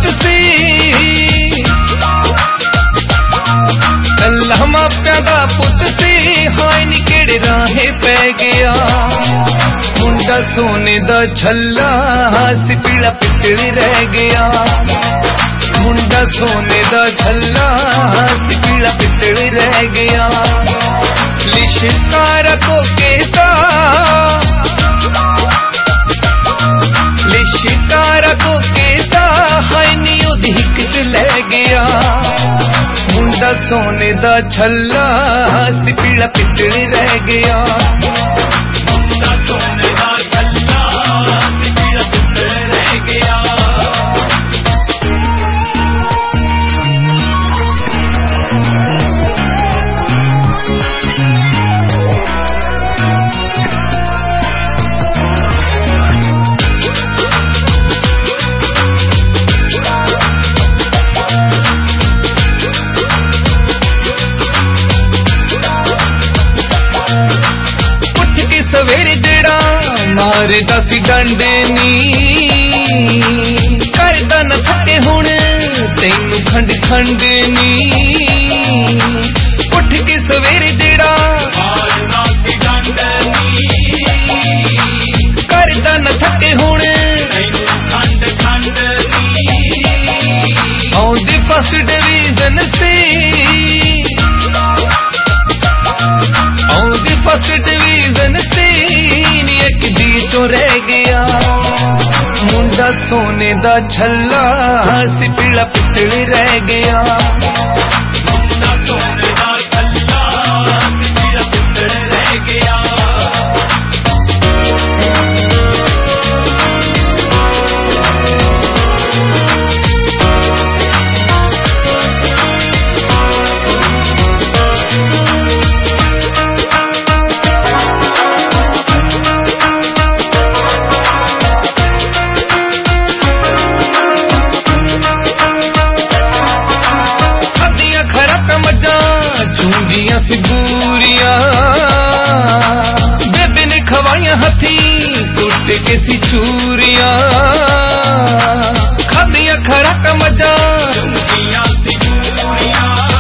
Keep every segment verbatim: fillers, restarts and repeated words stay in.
पुत सी कल्ला मापिया दा पुत सी हाय नी केड़े राहे पै गया मुंडा सोने दा छल्ला सी पीला पितली रह गया मुंडा सोने दा छल्ला सी पीला पितली रह गया लिशकार को केसा लिशकार को केसा हाय नी ओदी हिक च ले गया मुंडा सोने दा छल्ला सी पीला पितली रह गया मुंडा सोने दा छल्ला सी पीला पितली रह गया सवेरे जेड़ा मारे दसी डंडे नी करदा न थके हुण तैनू खंड खंड नी उठ के सवेरे जेड़ा मारे दसी डंडे नी करदा न थके हुण तैनू खंड खंड नी आउंदी फर्स्ट डिवीजन से आउंदी फर्स्ट डिवीजन से एक दी तो रह गया मुंडा सोने दा छल्ला सी पीला पितली रह गया मुंडा सोने दा छल्ला सी पीला पितली रह गया चूंगियां सी बूरिया बेबे ने खवाइया हथी टूट के सी चूरिया खादिया खरा का मजा चूंगियां सी बूरिया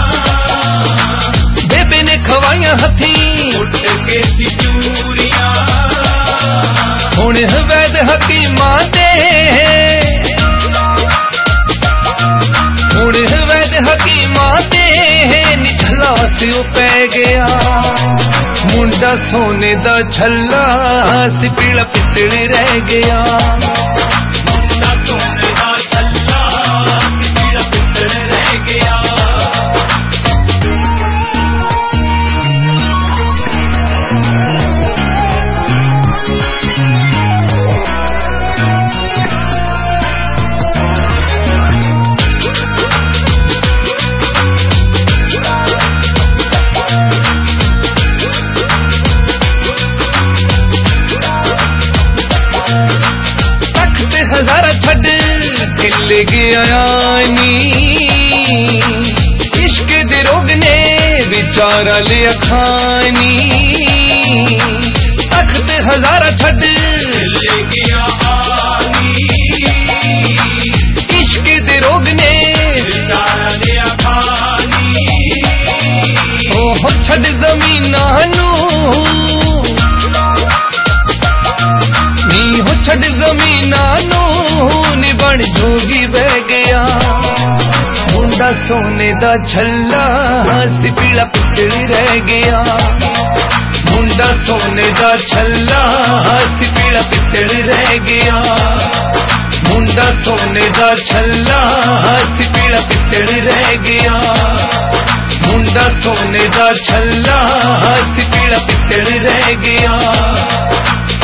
बेबे ने खवाइया हथी टूट के सी चूरिया हुण वैद हकीमां दे हुण वैद हकीमां दे निठला स्यो पै गया मुंडा सोने दा छल्ला सी पीला पितली रह गया मुंडा सोने दा छल्ला सी पीला पितली रह गया हजारा छड़ खिल गया नी इश्क दे रोग ने बेचारा लिया खानी तख्त हजारा छड़ खिल गया इश्क दे रोग ने बेचारा लिया खानी ओह छड़ जमीना नू नी हो छड़ जमीना नू नी बन जोगी बह गया मुंडा सोने दा छल्ला सी पीला पितली रह गया मुंडा सोने दा छल्ला सी पीला पितली रह गया मुंडा सोने दा छल्ला सी पीला पितली रह गया मुंडा सोने दा छल्ला सी पीला पितली रह गया